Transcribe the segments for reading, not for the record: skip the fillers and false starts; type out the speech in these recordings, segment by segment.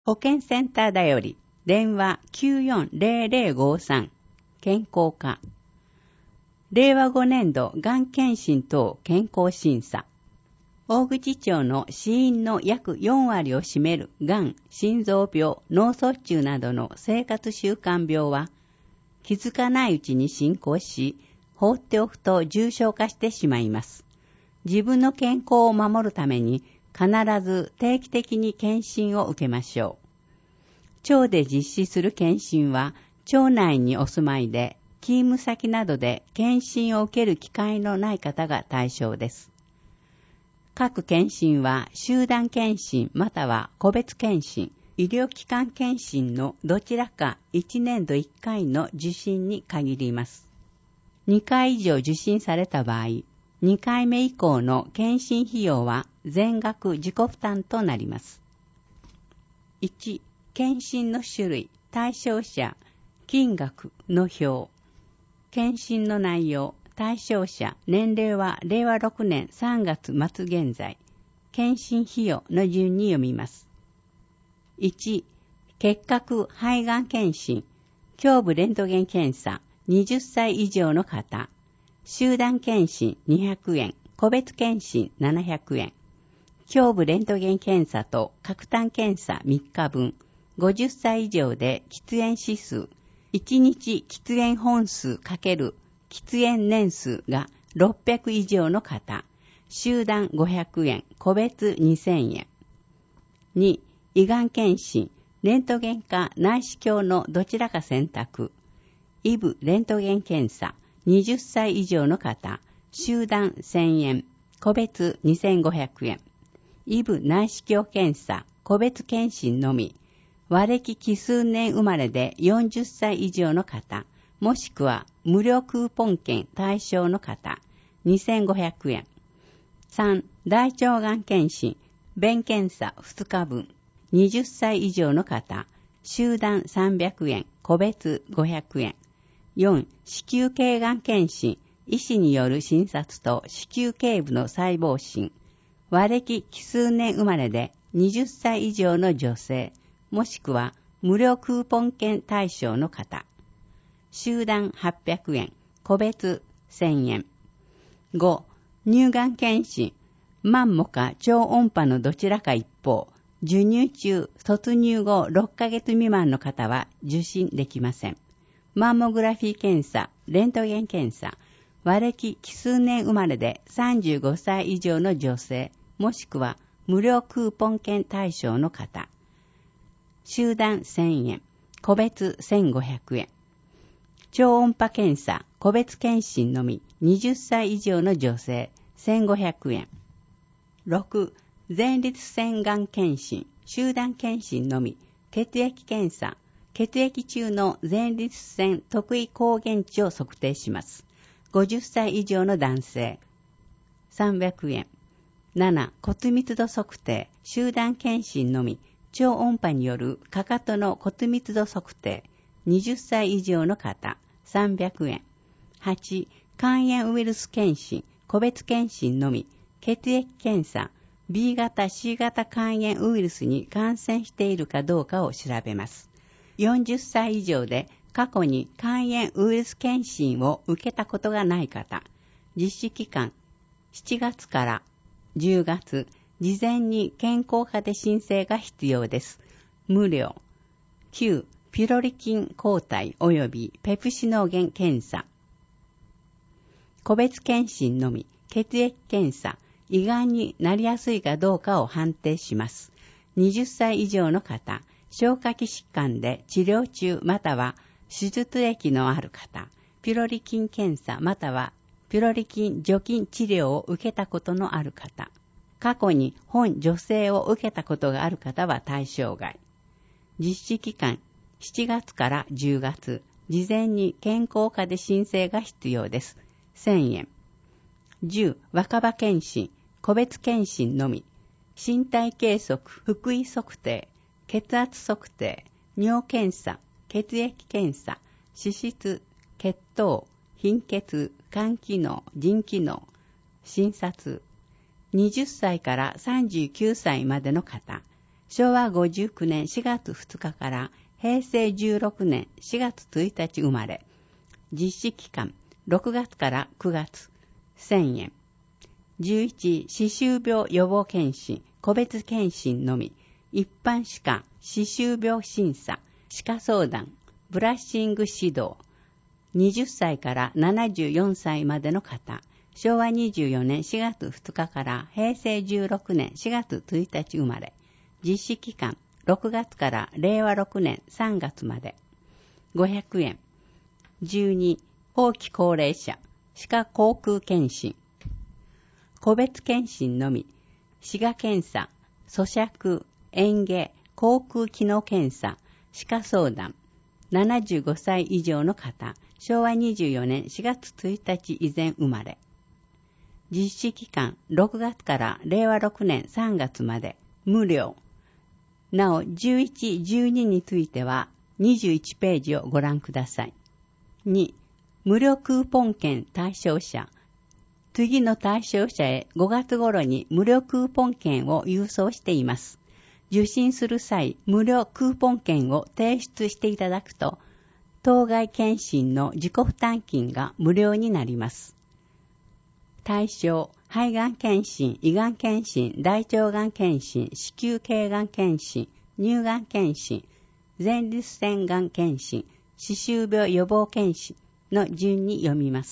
保健センターだより電話 940053 健康課。令和5年度がん検診等健康審査。大口町の死因の約4割を占めるがん、心臓病、脳卒中などの生活習慣病は気づかないうちに進行し、放っておくと重症化してしまいます。自分の健康を守るために必ず定期的に検診を受けましょう。町で実施する検診は、町内にお住まいで、勤務先などで検診を受ける機会のない方が対象です。各検診は集団検診または個別検診、医療機関検診のどちらか1年度1回の受診に限ります。2回以上受診された場合、2回目以降の検診費用は全額自己負担となります。1、検診の種類、対象者、金額の表。検診の内容、対象者、年齢は令和6年3月末現在。検診費用の順に読みます。1、結核肺がん検診、胸部レントゲン検査、20歳以上の方。集団検診200円、個別検診700円。胸部レントゲン検査と核炭検査3日分。50歳以上で喫煙指数、1日喫煙本数×喫煙年数が600以上の方、集団500円、個別2000円。2、胃がん検診、レントゲンか内視鏡のどちらか選択。胃部レントゲン検査、20歳以上の方、集団1000円、個別2500円。胃部内視鏡検査、個別検診のみ。和暦奇数年生まれで40歳以上の方、もしくは無料クーポン券対象の方、2500円。3、大腸がん検診、便検査2日分、20歳以上の方、集団300円、個別500円。4、子宮頸がん検診、医師による診察と子宮頸部の細胞診、和暦奇数年生まれで20歳以上の女性、もしくは無料クーポン券対象の方。集団800円、個別1000円。5、乳がん検診、マンモか超音波のどちらか一方、授乳中、卒乳後6ヶ月未満の方は受診できません。マンモグラフィー検査、レントゲン検査、和暦奇数年生まれで35歳以上の女性、もしくは無料クーポン券対象の方。集団1000円、個別1500円。超音波検査、個別検診のみ、20歳以上の女性、1500円。6、前立腺がん検診、集団検診のみ、血液検査、血液中の前立腺特異抗原値を測定します。50歳以上の男性、300円。7、骨密度測定、集団検診のみ、超音波によるかかとの骨密度測定、20歳以上の方、300円。8、肝炎ウイルス検診、個別検診のみ、血液検査、B 型 C 型肝炎ウイルスに感染しているかどうかを調べます。40歳以上で過去に肝炎ウイルス検診を受けたことがない方、実施期間7月から10月、事前に健康課で申請が必要です。無料。9、ピロリ菌抗体及びペプシノーゲン検査。個別検診のみ、血液検査、胃がんになりやすいかどうかを判定します。20歳以上の方、消化器疾患で治療中または手術歴のある方、ピロリ菌検査またはピロリ菌除菌治療を受けたことのある方、過去に本助成を受けたことがある方は対象外。実施期間7月から10月、事前に健康課で申請が必要です。1000円。10、若葉検診、個別検診のみ、身体計測、腹囲測定、血圧測定、尿検査、血液検査、脂質、血糖、貧血、肝機能、腎機能、診察。20歳から39歳までの方、 昭和59年4月2日から平成16年4月1日生まれ。実施期間6月から9月1000円。11、歯周病予防検診、個別検診のみ。一般歯科、歯周病審査、歯科相談、ブラッシング指導。20歳から74歳までの方。昭和24年4月2日から平成16年4月1日生まれ。実施期間6月から令和6年3月まで。500円。12、後期高齢者、歯科口腔検診。個別検診のみ。歯科検査、咀嚼、嚥下、口腔機能検査、歯科相談。75歳以上の方。昭和24年4月1日以前生まれ。実施期間6月から令和6年3月まで無料。なお11、12については21ページをご覧ください。2、無料クーポン券対象者。次の対象者へ5月頃に無料クーポン券を郵送しています。受診する際、無料クーポン券を提出していただくと、当該検診の自己負担金が無料になります。対象、肺がん検診、胃がん検診、大腸がん検診、子宮頸がん検診、乳がん検診、前立腺がん検診、歯周病予防検診の順に読みます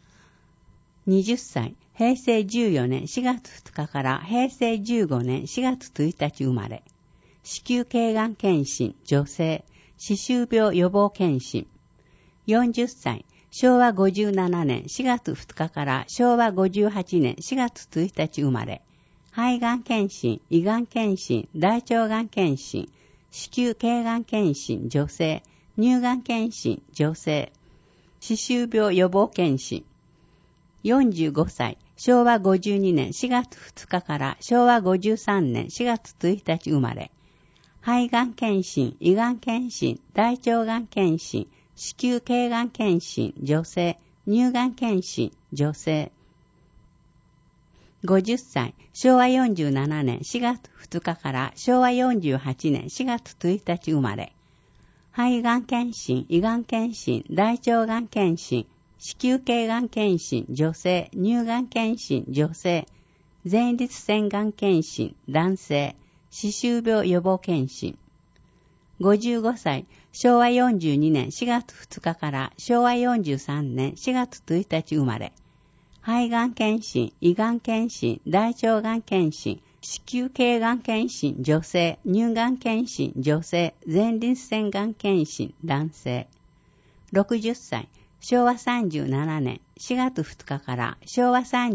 。20歳、平成14年4月2日から平成15年4月1日生まれ。子宮頸がん検診、女性、歯周病予防検診。40歳、昭和57年4月2日から昭和58年4月1日生まれ。肺がん検診、胃がん検診、大腸がん検診、子宮頸がん検診、女性、乳がん検診、女性。歯周病予防検診。45歳、昭和52年4月2日から昭和53年4月1日生まれ。肺がん検診、胃がん検診、大腸がん検診、子宮頸がん検診、女性、乳がん検診、女性。50歳、昭和47年4月2日から昭和48年4月1日生まれ。肺がん検診、胃がん検診、大腸がん検診、子宮頸がん検診、女性、乳がん検診、女性、前立腺がん検診、男性、歯周病予防検診。55歳、昭和42年4月2日から昭和43年4月1日生まれ。肺がん検診、胃がん検診、大腸がん検診、子宮頸がん検診、女性、乳がん検診、女性、前立腺がん検診、男性。60歳、昭和37年4月2日から昭和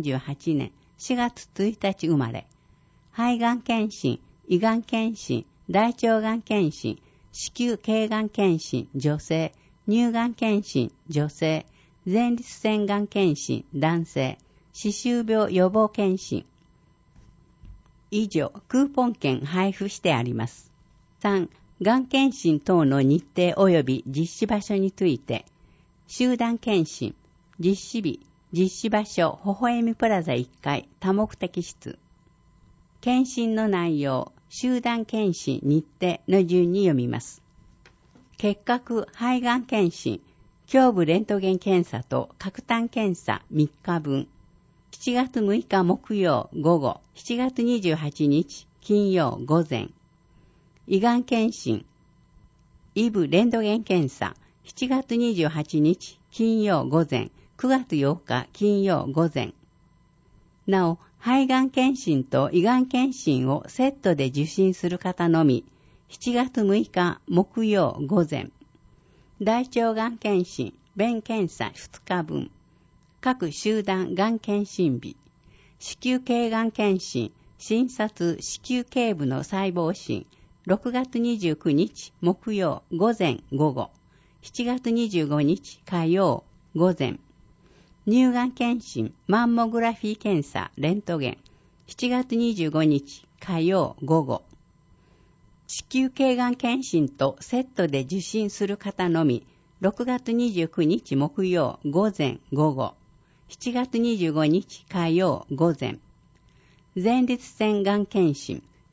38年4月1日生まれ。肺がん検診、胃がん検診、大腸がん検診、子宮頸がん検診、女性、乳がん検診、女性、前立腺がん検診、男性、歯周病予防検診。以上、クーポン券配布してあります。3、がん検診等の日程及び実施場所について、集団検診、実施日、実施場所、微笑みプラザ1階、多目的室。検診の内容、集団検診日程の順に読みます。結核肺がん検診、胸部レントゲン検査と核炭検査3日分。7月6日木曜午後、7月28日金曜午前。胃がん検診、胃部レントゲン検査、7月28日金曜午前、9月8日金曜午前。なお、肺がん検診と胃がん検診をセットで受診する方のみ、7月6日木曜午前。大腸がん検診、便検査2日分。各集団がん検診日。子宮頸がん検診、診察子宮頸部の細胞診、6月29日木曜午前午後。7月25日火曜午前。乳がん検診、マンモグラフィー検査、レントゲン。7月25日火曜午後。子宮頸がん検診とセットで受診する方のみ、6月29日木曜午前午後。7月25日火曜午前。前立腺がん検診、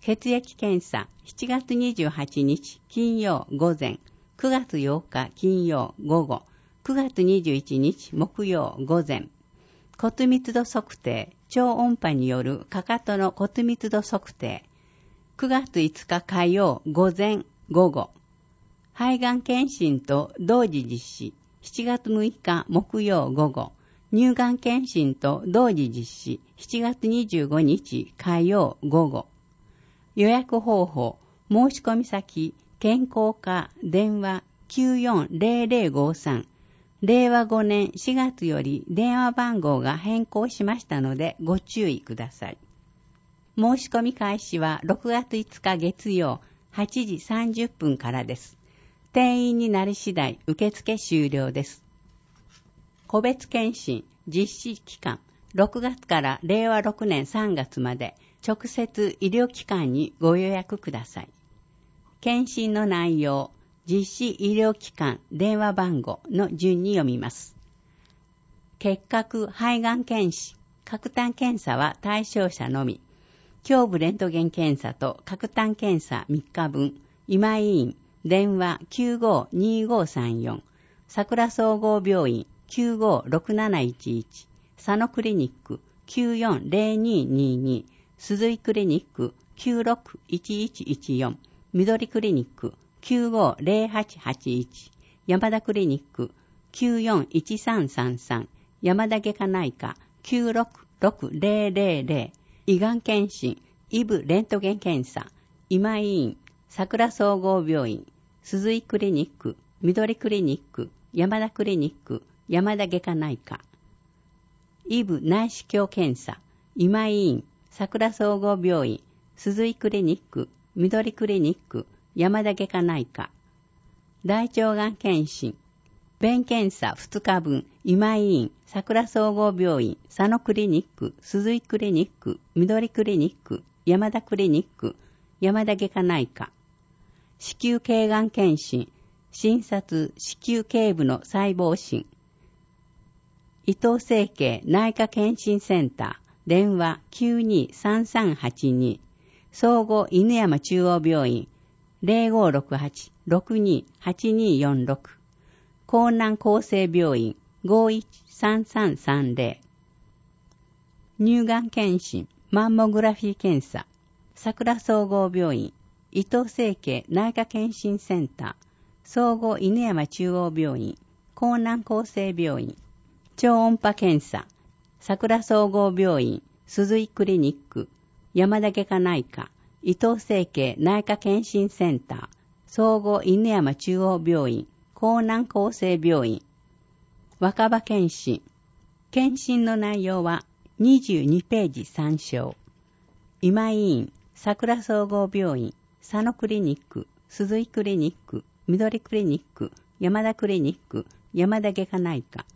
血液検査7月28日金曜午前、9月8日金曜午後、9月21日木曜午前。骨密度測定、超音波によるかかとの骨密度測定。9月5日火曜午前午後。肺がん検診と同時実施。7月6日木曜午後。乳がん検診と同時実施。7月25日火曜午後。予約方法、申し込み先、健康課電話940053。令和5年4月より電話番号が変更しましたのでご注意ください。申し込み開始は6月5日月曜8時30分からです。定員になり次第受付終了です。個別検診実施期間6月から令和6年3月まで直接医療機関にご予約ください。検診の内容、実施医療機関電話番号の順に読みます。結核肺がん検視、核炭検査は対象者のみ。胸部レントゲン検査と核炭検査3日分。今井院、電話952534。桜総合病院956711。佐野クリニック940222。鈴井クリニック961114。緑クリニック950881。山田クリニック941333。山田外科内科966000。胃がん検診、イブレントゲン検査、今井院、桜総合病院、鈴井クリニック、緑クリニック、山田クリニック、山田外科内科。イブ内視鏡検査、今井院、桜総合病院、鈴井クリニック、緑クリニック、山田外科内科。大腸がん検診、便検査2日分、今井院、桜総合病院、佐野クリニック、鈴井クリニック、緑クリニック、山田クリニック、山田外科内科。子宮頸がん検診、診察子宮頸部の細胞診。伊藤整形内科検診センター、電話923382。総合犬山中央病院、0568-628246。江南厚生病院513330。乳がん検診、マンモグラフィー検査、桜総合病院、伊藤整形内科検診センター、総合犬山中央病院、江南厚生病院、超音波検査、桜総合病院、鈴井クリニック、山田外科内科、伊藤整形内科検診センター、総合犬山中央病院、江南厚生病院。若葉検診。検診の内容は22ページ参照。今井院、桜総合病院、佐野クリニック、鈴井クリニック、緑クリニック、山田クリニック、山田外科内科。